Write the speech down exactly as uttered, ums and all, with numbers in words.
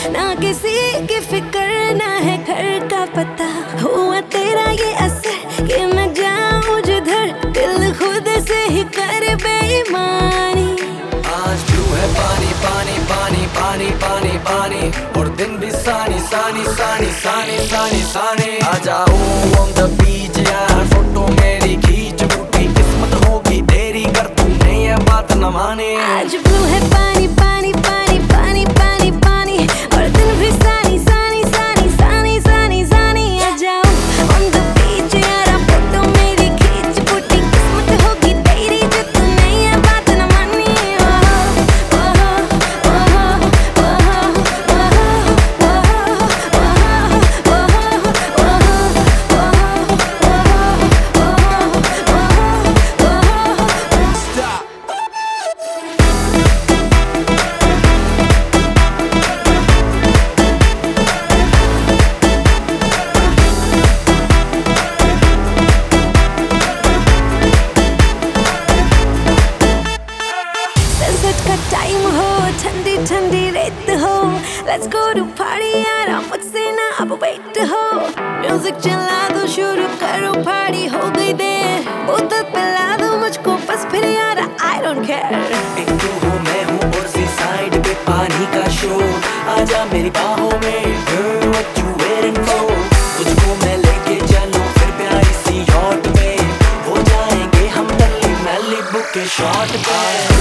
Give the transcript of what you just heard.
ना किसी की फिक्र ना है घर का पता। हुआ तेरा ये असर कि मैं जाऊं जिधर दिल खुद से ही कर बेईमानी। आज ब्लू है पानी पानी पानी पानी पानी पानी और दिन भी सानी सानी सानी सानी सानी सानी। आ जाओ ऑन द बीच यार, फोटो मेरी खींच बूटी, किस्मत होगी तेरी कर तूने ये बात न मानी। आज ब्लू है पानी पानी पानी पानी पानी पानी और दिन भी सानी सानी सानी सानी सानी सानी। आ जाओ ऑन द बीच यार, फोटो मेरी खींच बूटी, किस्मत होगी तेरी जो तूने ये बात न मानी। टाइम हो ठंडी ठंडी रेत हो, लेट्स गो टू पार्टी यार, मुझसे ना अब वेट हो। म्यूजिक चला दो शुरू करो पार्टी, हो गई देर बोतल पिला दो मुझको बस फिर यार, आई डोंट केयर। एक तू हो मैं हूँ और सी साइड पे पानी का शो, आजा मेरी बाहों में girl what you waiting for। तुझको मैं लेके चलूं फिर प्यारी सी यॉट पे, हो जाएंगे हम टल्ली मैलिबू के शॉट पे।